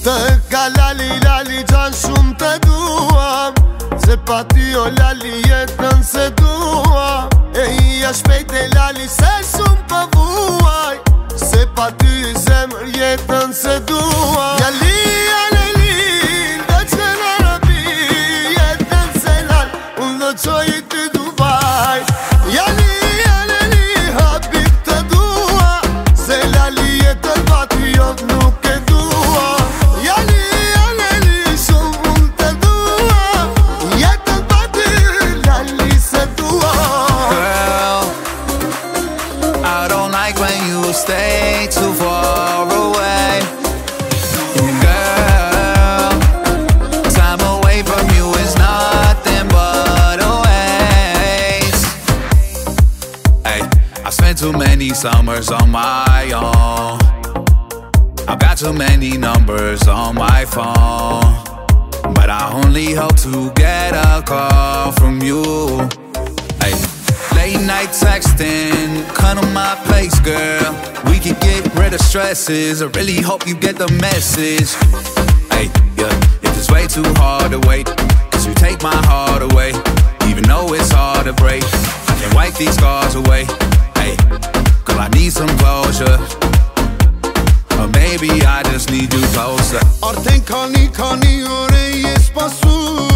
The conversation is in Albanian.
Të ka lali, lali gjan shumë të duam, se pa ty o lali jetën se dua. E ija shpejt e lali se shumë për vuaj, se pa ty zemër jetën se dua. Jali, jaleli, do që në rabi, jetën se lal, unë do qoj të Dubai. Jali, jaleli, habib të dua, se lali jetën pa ty jot nuk e dua. Jali, jaleli, shumë unë të dua, jetën pa ty lali se dua. Girl, I don't like when you stay too far away. Girl, time away from you is nothing but a waste. Hey, I spent too many summers on my own. I got too many numbers on my phone, but I only hope to get a call from you. Hey, late night texting, come to my place, girl. We can get rid of stresses. I really hope you get the message. Hey, yeah, if it's way too hard to wait, 'cause you take my heart away, even though it's hard to break. I can wipe these scars away. Hey, 'cause I need some closure, or maybe I just need you closer. Arten kani ore jes pasu,